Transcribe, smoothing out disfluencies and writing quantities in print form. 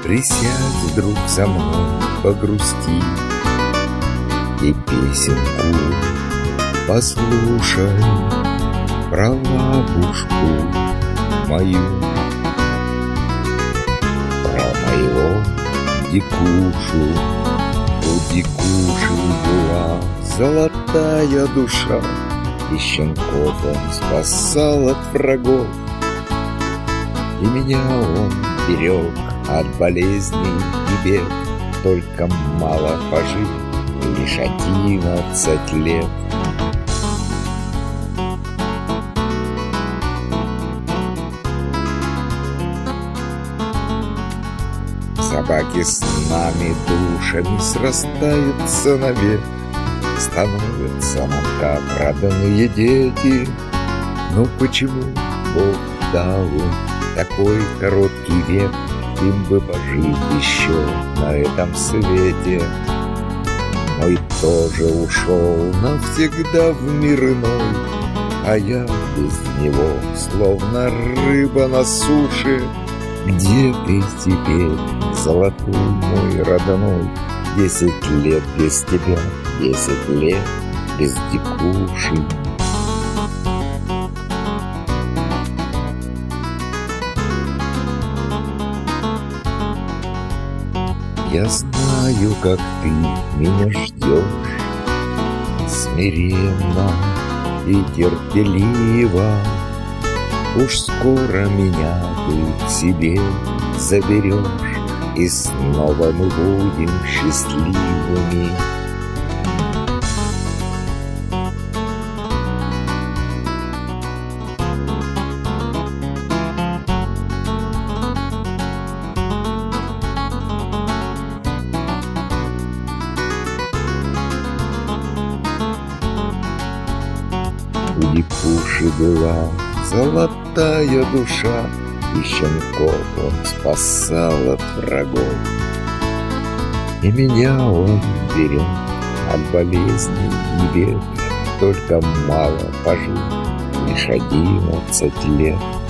Присядь вдруг со мной, погрусти и песенку послушай про бабушку мою, про моего дикушу. У дикуши была золотая душа, и щенков он спасал от врагов, и меня он берег от болезней и бед. Только мало пожил, лишь 11 лет. Собаки с нами душами срастаются навек, становятся нам как родные дети. Но почему Бог дал им такой короткий век? Им бы пожить еще на этом свете. Мой тоже ушел навсегда в мир иной, а я без него, словно рыба на суше. Где ты теперь, золотой мой родной? 10 лет без тебя, 10 лет без дикуши. Я знаю, как ты меня ждешь, смиренно и терпеливо. Уж скоро меня ты к себе заберешь, и снова мы будем счастливыми. У дикуши была золотая душа, и щенков он спасал от врагов, и меня он берег от болезней и бед. Только мало пожил, лишь 11 лет.